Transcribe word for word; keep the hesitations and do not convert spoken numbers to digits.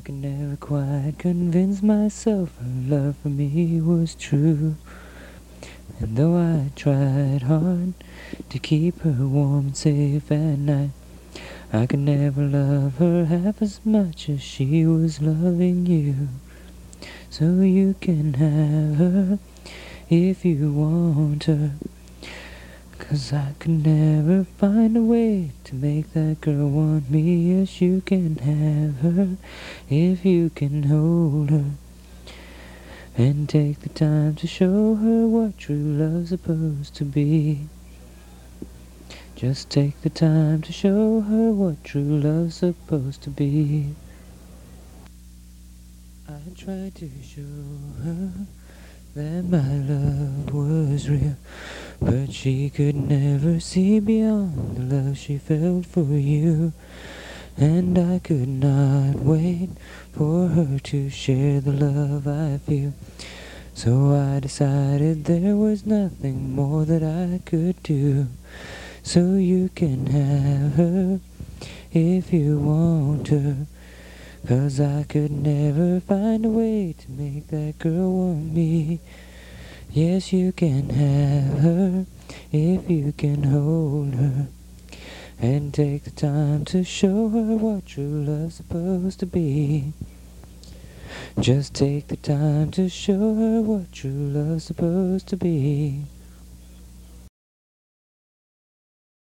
could never quite convince myself her love for me was true. And though I tried hard to keep her warm and safe at night, I could never love her half as much as she was loving you. So you can have her if you want her, 'cause I could never find a way to make that girl want me. Yes, you can have her if you can hold her and take the time to show her what true love's supposed to be. Just take the time to show her what true love's supposed to be. I tried to show her that my love was real, but she could never see beyond the love she felt for you. And I could not wait for her to share the love I feel. So I decided there was nothing more that I could do. So you can have her if you want her, 'cause I could never find a way to make that girl want me. Yes, you can have her if you can hold her and take the time to show her what true love's supposed to be. Just take the time to show her what true love's supposed to be.